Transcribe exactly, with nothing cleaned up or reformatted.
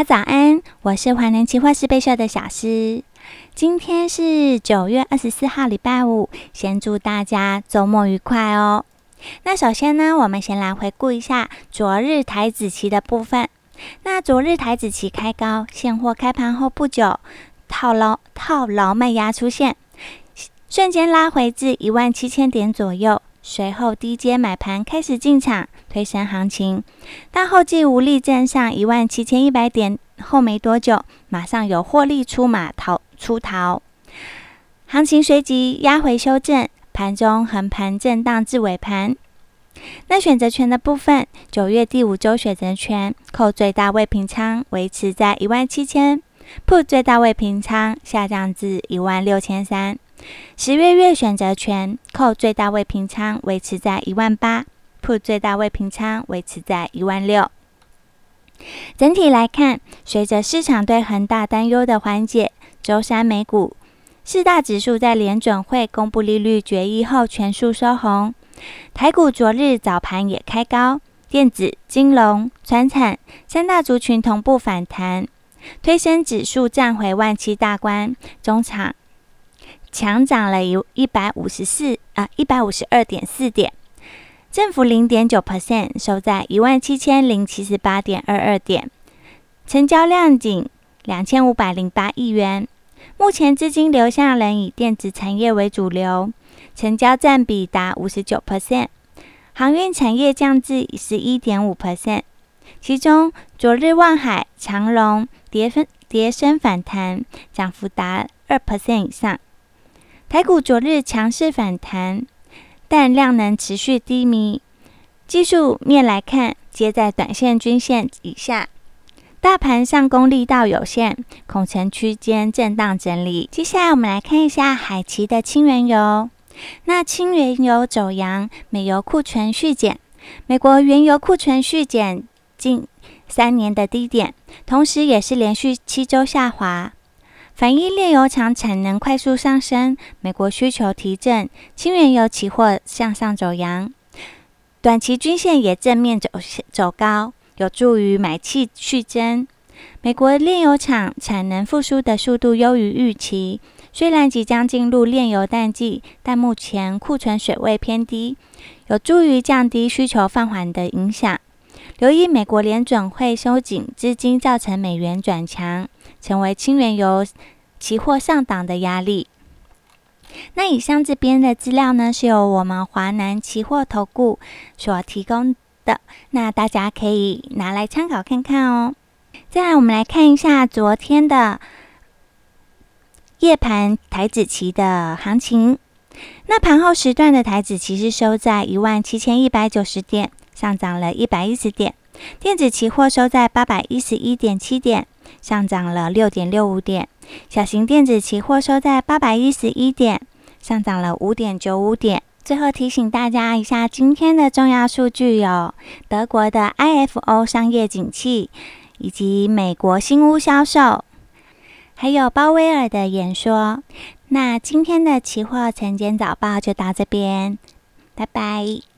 早安，我是华南期货十倍秀的小诗。今天是九月二十四号，礼拜五，先祝大家周末愉快哦。那首先呢，我们先来回顾一下昨日台指期的部分。那昨日台指期开高，现货开盘后不久，套牢套牢卖压出现，瞬间拉回至一万七千点左右。随后低阶买盘开始进场推升行情，但后继无力站上一万七千一百点后没多久，马上有获利出马逃出逃，行情随即压回修正，盘中横盘震荡至尾盘。那选择权的部分，九月第五周选择权扣最大未平仓维持在一万七千 ，Put 最大未平仓下降至一万六千三百。十月月选择权扣最大未平仓维持在一万八 ，Put 最大未平仓维持在一万六。整体来看，随着市场对恒大担忧的缓解，周三美股四大指数在联准会公布利率决议后全数收红。台股昨日早盘也开高，电子、金融、传产三大族群同步反弹，推升指数站回万七大关，中场强涨了一百五十四啊一百五十二点四点，振幅 百分之零点九， 收在一万七千零七十八点二二点，成交量仅两千五百零八亿元。目前资金流向仍以电子产业为主流，成交占比达 百分之五十九， 航运产业降至 百分之十一点五， 其中昨日万海、长荣跌分跌升反弹，涨幅达 百分之二 以上。台股昨日强势反弹，但量能持续低迷。技术面来看，皆在短线均线以下，大盘上攻力道有限，恐呈区间震荡整理。接下来我们来看一下海期的轻原油。那轻原油走阳，美油库存续减，美国原油库存续减近三年的低点，同时也是连续七周下滑。反映炼油厂产能快速上升，美国需求提振，轻原油期货向上走阳，短期均线也正面走走高，有助于买气续增。美国炼油厂产能复苏的速度优于预期，虽然即将进入炼油淡季，但目前库存水位偏低，有助于降低需求放缓的影响。留意美国联准会收紧资金，造成美元转强，成为轻原油期货上档的压力。那以上这边的资料呢，是由我们华南期货投顾所提供的，那大家可以拿来参考看看哦。再来，我们来看一下昨天的夜盘台指期的行情。那盘后时段的台指期是收在一万七千一百九十点，上涨了一百一十点。电子期货收在八百一十一点七点，上涨了 六点六五点。小型电子期货收在八百一十一点，上涨了 五点九五点。最后提醒大家一下，今天的重要数据有德国的 I F O 商业景气，以及美国新屋销售，还有鲍威尔的演说。那今天的期货晨间早报就到这边，拜拜。